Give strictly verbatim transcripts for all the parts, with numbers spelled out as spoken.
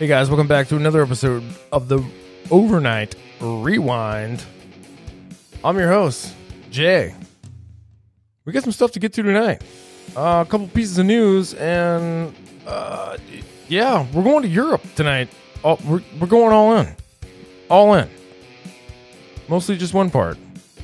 Hey guys, welcome back to another episode of the Overnight Rewind. I'm your host, Jay. We got some stuff to get to tonight. Uh, a couple pieces of news, and uh, yeah, we're going to Europe tonight. Oh, we're we're going all in, all in. Mostly just one part: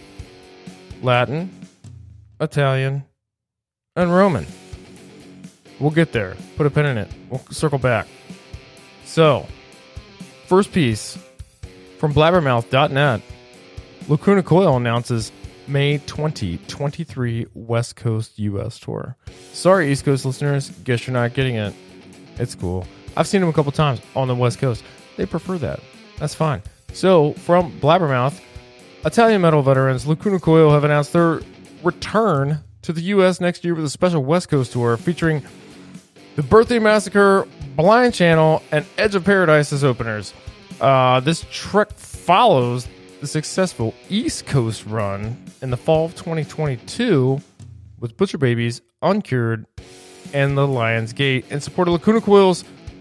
Latin, Italian, and Roman. We'll get there. Put a pin in it. We'll circle back. So, first piece from blabbermouth dot net. Lacuna Coil announces May twenty twenty-three West Coast U S tour. Sorry, East Coast listeners. Guess you're not getting it. It's cool. I've seen them a couple times on the West Coast. They prefer that. That's fine. So, from Blabbermouth, Italian metal veterans Lacuna Coil have announced their return to the U S next year with a special West Coast tour featuring The Birthday Massacre, Blind Channel, and Edge of Paradise as openers. Uh, this trek follows the successful East Coast run in the fall of twenty twenty-two with Butcher Babies, Uncured, and The Lion's Gate in support of Lacuna Coil's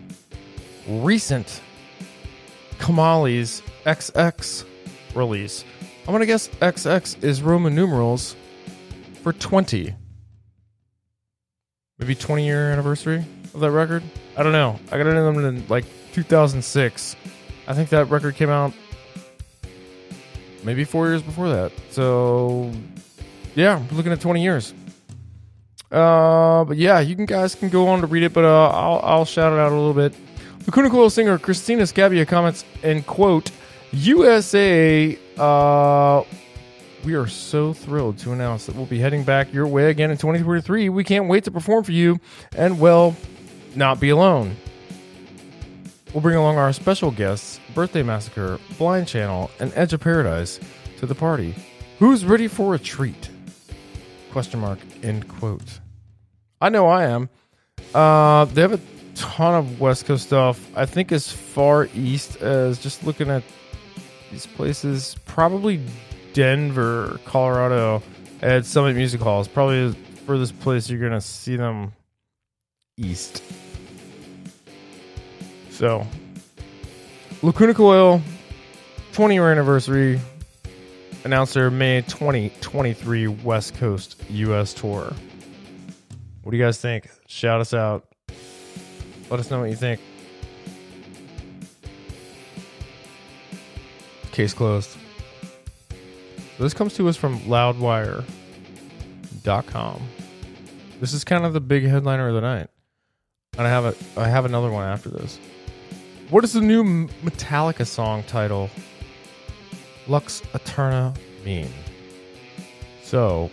recent Kamali's X X release. I'm going to guess X X is Roman numerals for twenty. Maybe twenty year anniversary of that record? I don't know. I got into them in like two thousand six. I think that record came out maybe four years before that. So, yeah, we're looking at twenty years. Uh, but yeah, you can guys can go on to read it, but uh, I'll, I'll shout it out a little bit. Lacuna Coil singer Christina Scabbia comments, and quote, U S A, uh, we are so thrilled to announce that we'll be heading back your way again in twenty twenty-three. We can't wait to perform for you and, well, not be alone. We'll bring along our special guests, Birthday Massacre, Blind Channel, and Edge of Paradise to the party. Who's ready for a treat? Question mark, end quote. I know I am. Uh, they have a ton of West Coast stuff. I think as far east as just looking at these places, probably Denver, Colorado, at Summit Music Hall is probably the furthest place you're going to see them east. So, Lacuna Coil, twenty year anniversary, announced their May twenty twenty-three West Coast U S tour. What do you guys think? Shout us out. Let us know what you think. Case closed. This comes to us from loudwire dot com. This is kind of the big headliner of the night. And I have a, I have another one after this. What does the new Metallica song title Lux Eterna mean? So,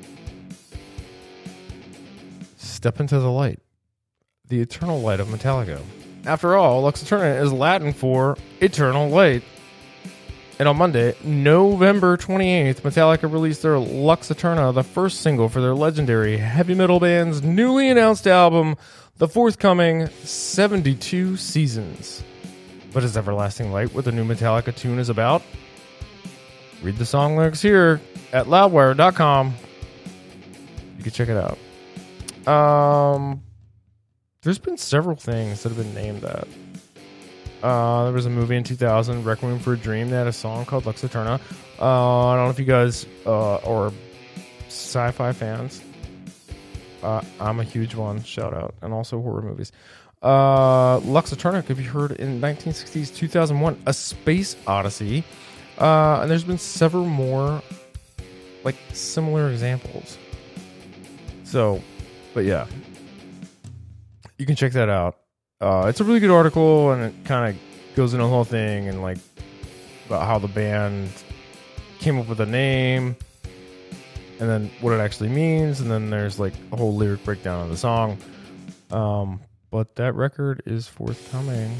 step into the light. The eternal light of Metallica. After all, Lux Eterna is Latin for eternal light. And on Monday, November twenty-eighth, Metallica released their Lux Eterna, the first single for their legendary heavy metal band's newly announced album, the forthcoming seventy-two Seasons. But is Everlasting Light what the new Metallica tune is about? Read the song lyrics here at loudwire dot com. You can check it out. Um, there's been several things that have been named that. Uh, there was a movie in two thousand, Requiem for a Dream, that had a song called Lux Eterna. Uh, I don't know if you guys uh, are sci-fi fans. Uh, I'm a huge one, shout out, and also horror movies. Uh, Lux Eterna could be heard in nineteen sixties two thousand one, A Space Odyssey. Uh, and there's been several more, like, similar examples. So, but yeah. You can check that out. Uh, it's a really good article, and it kind of goes into the whole thing, and, like, about how the band came up with a name, and then what it actually means, and then there's, like, a whole lyric breakdown of the song. Um, but that record is forthcoming.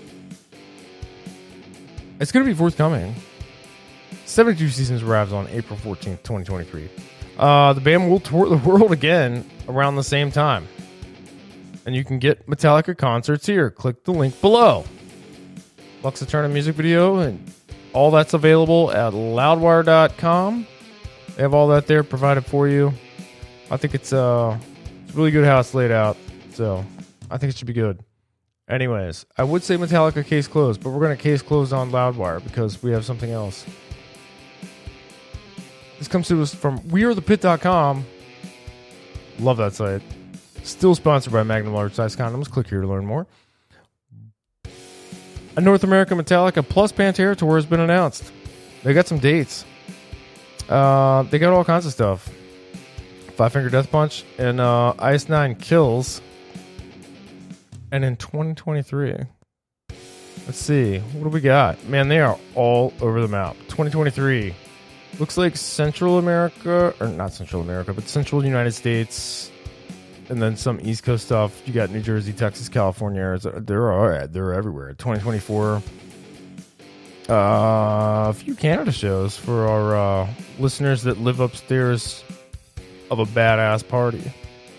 It's going to be forthcoming. seventy-two Seasons arrives on April fourteenth, twenty twenty-three. Uh, the band will tour the world again around the same time. And you can get Metallica concerts here. Click the link below. Lux Eterna music video, and all that's available at loudwire dot com. They have all that there provided for you. I think it's uh, it's really good how it's laid out. So I think it should be good. Anyways, I would say Metallica case closed, but we're going to case close on Loudwire because we have something else. This comes to us from we are the pit dot com. Love that site. Still sponsored by Magnum Large Size Condoms. Click here to learn more. A North American Metallica plus Pantera tour has been announced. They got some dates. Uh, they got all kinds of stuff. Five Finger Death Punch and uh, Ice Nine Kills. And in twenty twenty-three, let's see, what do we got? Man, they are all over the map. twenty twenty-three looks like Central America, or not Central America, but Central United States, and then some East Coast stuff. You got New Jersey, Texas, California, Arizona. They're all right. They're everywhere. twenty twenty-four, uh, a few Canada shows for our uh, listeners that live upstairs of a badass party.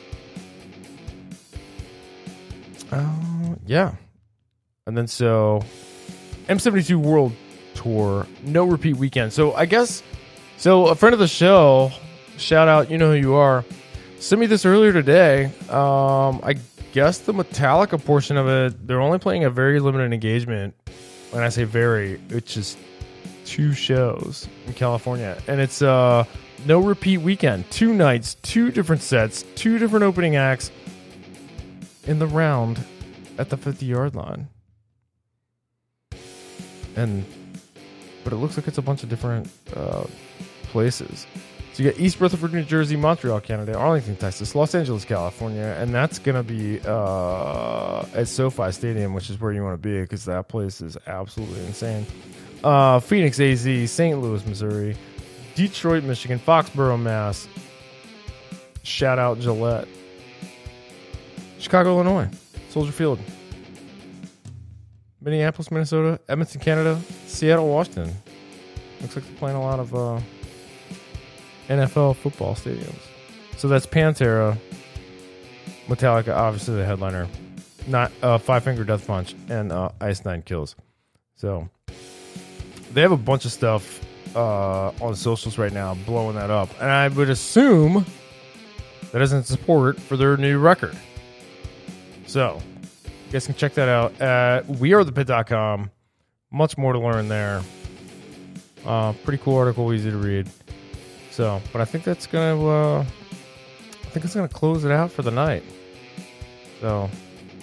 Uh, yeah. And then so M seventy-two World Tour, no repeat weekend. So I guess, so a friend of the show, shout out, you know who you are, sent me this earlier today. Um, I guess the Metallica portion of it, they're only playing a very limited engagement. When I say very, it's just two shows in California. And it's uh no repeat weekend. Two nights, two different sets, two different opening acts in the round at the fifty-yard line. And but it looks like it's a bunch of different uh, places. So you got East Rutherford, New Jersey, Montreal, Canada, Arlington, Texas, Los Angeles, California, and that's going to be uh, at SoFi Stadium, which is where you want to be because that place is absolutely insane. Uh, Phoenix, A Z, Saint Louis, Missouri, Detroit, Michigan, Foxborough, Mass. Shout out Gillette. Chicago, Illinois, Soldier Field, Minneapolis, Minnesota, Edmonton, Canada, Seattle, Washington. Looks like they're playing a lot of uh, N F L football stadiums. So that's Pantera, Metallica, obviously the headliner, not uh, Five Finger Death Punch, and uh, Ice Nine Kills. So they have a bunch of stuff uh, on socials right now, blowing that up, and I would assume that isn't support for their new record. So, you guys can check that out at we are the pit dot com. Much more to learn there. Uh, pretty cool article, easy to read. So, but I think that's gonna, uh, I think it's gonna close it out for the night. So,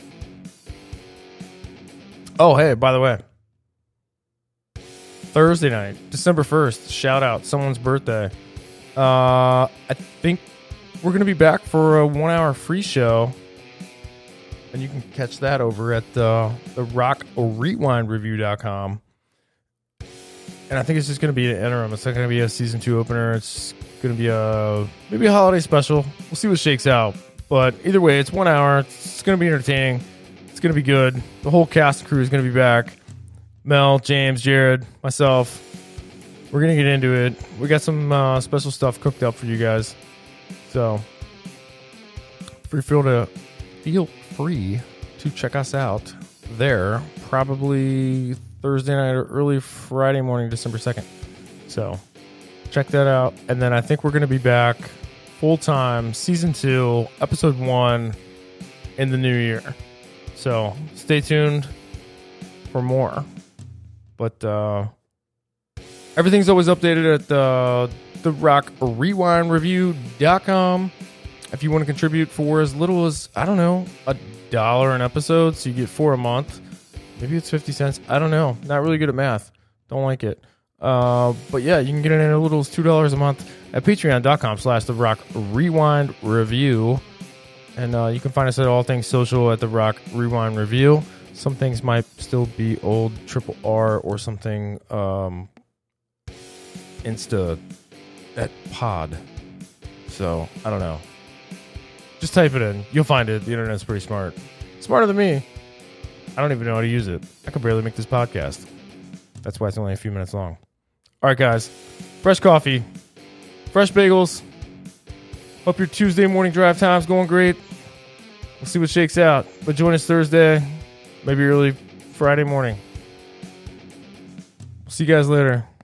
oh hey, by the way, Thursday night, December first. Shout out someone's birthday. Uh, I think we're gonna be back for a one-hour free show. And you can catch that over at uh, the rock rewind review dot com. And I think it's just going to be an interim. It's not going to be a season two opener. It's going to be a maybe a holiday special. We'll see what shakes out. But either way, it's one hour. It's going to be entertaining. It's going to be good. The whole cast and crew is going to be back. Mel, James, Jared, myself. We're going to get into it. We got some uh, special stuff cooked up for you guys. So, free feel to feel free to check us out there. Probably Thursday night or early Friday morning, December second. So, check that out. And then I think we're going to be back full time, season two, episode one in the new year. So, stay tuned for more. But uh, everything's always updated at uh, the rock rewind review dot com. If you want to contribute for as little as, I don't know, a dollar an episode, so you get four a month. Maybe it's fifty cents. I don't know. Not really good at math. Don't like it. Uh, but yeah, you can get it in as little as two dollars a month at patreon dot com slash the rock rewind review. And uh, you can find us at all things social at the rock rewind review. Some things might still be old triple R or something um, Insta at pod. So, I don't know. Just type it in. You'll find it. The internet's pretty smart. Smarter than me. I don't even know how to use it. I could barely make this podcast. That's why it's only a few minutes long. All right, guys. Fresh coffee. Fresh bagels. Hope your Tuesday morning drive time's going great. We'll see what shakes out. But join us Thursday. Maybe early Friday morning. See you guys later.